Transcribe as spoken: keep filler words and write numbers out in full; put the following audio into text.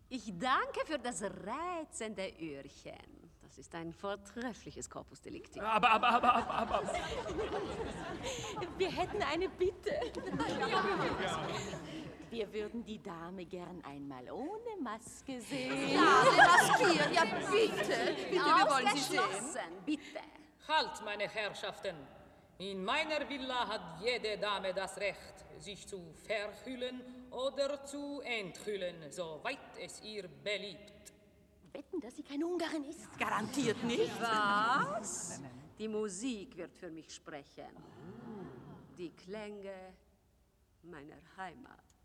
Ich danke für das reizende Öhrchen. Das ist ein vortreffliches Corpus Delicti. Aber, aber, aber, aber, aber. Wir hätten eine Bitte. Wir würden die Dame gern einmal ohne Maske sehen. Ja, demaskieren, ja bitte. Bitte, wir wollen sie sehen. Ausgeschlossen, bitte. Halt, meine Herrschaften! In meiner Villa hat jede Dame das Recht, sich zu verhüllen oder zu enthüllen, soweit es ihr beliebt. Wetten, dass sie keine Ungarin ist? Garantiert nicht. Was? Die Musik wird für mich sprechen. Die Klänge meiner Heimat.